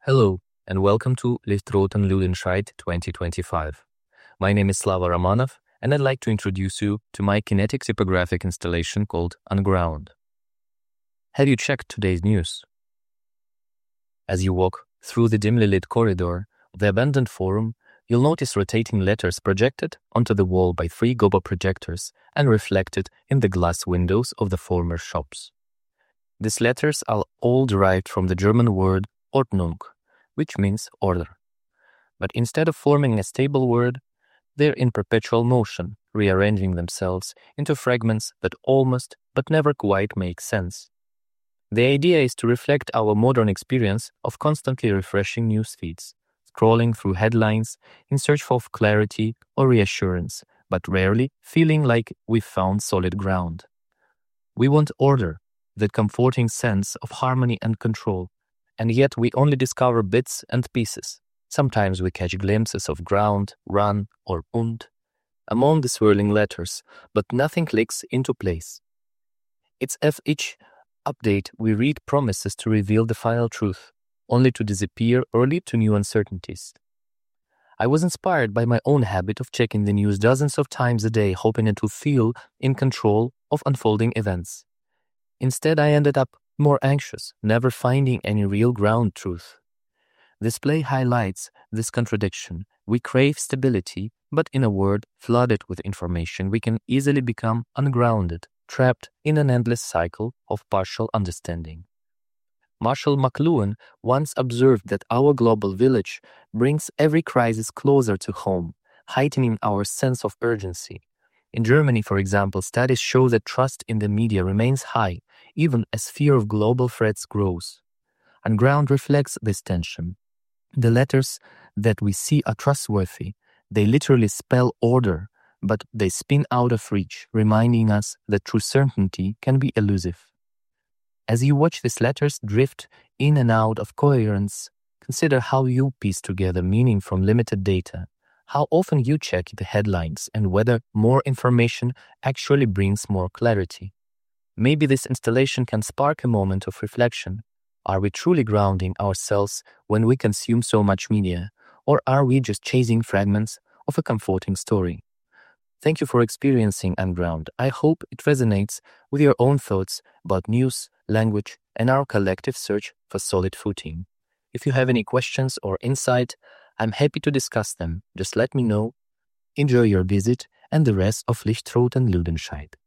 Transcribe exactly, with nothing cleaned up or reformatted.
Hello, and welcome to Lichtroten Ludenscheid twenty twenty-five. My name is Slava Romanov, and I'd like to introduce you to my kinetic typographic installation called Unground. Have you checked today's news? As you walk through the dimly lit corridor of the abandoned forum, you'll notice rotating letters projected onto the wall by three Gobo projectors and reflected in the glass windows of the former shops. These letters are all derived from the German word Ordnung, which means order. But instead of forming a stable word, they're in perpetual motion, rearranging themselves into fragments that almost but never quite make sense. The idea is to reflect our modern experience of constantly refreshing news feeds, scrolling through headlines in search of clarity or reassurance, but rarely feeling like we've found solid ground. We want order, that comforting sense of harmony and control, and yet we only discover bits and pieces. Sometimes we catch glimpses of ground, run, or und among the swirling letters, but nothing clicks into place. It's as each update we read promises to reveal the final truth, only to disappear or lead to new uncertainties. I was inspired by my own habit of checking the news dozens of times a day, hoping to feel in control of unfolding events. Instead, I ended up more anxious, never finding any real ground truth. This play highlights this contradiction. We crave stability, but in a world flooded with information, we can easily become ungrounded, trapped in an endless cycle of partial understanding. Marshall McLuhan once observed that our global village brings every crisis closer to home, heightening our sense of urgency. In Germany, for example, studies show that trust in the media remains high, even as fear of global threats grows. Unground reflects this tension. The letters that we see are trustworthy. They literally spell order, but they spin out of reach, reminding us that true certainty can be elusive. As you watch these letters drift in and out of coherence, consider how you piece together meaning from limited data. How often you check the headlines and whether more information actually brings more clarity. Maybe this installation can spark a moment of reflection. Are we truly grounding ourselves when we consume so much media, or are we just chasing fragments of a comforting story? Thank you for experiencing Unground. I hope it resonates with your own thoughts about news, language, and our collective search for solid footing. If you have any questions or insight, I'm happy to discuss them. Just let me know. Enjoy your visit and the rest of Lichtroten Ludenscheid.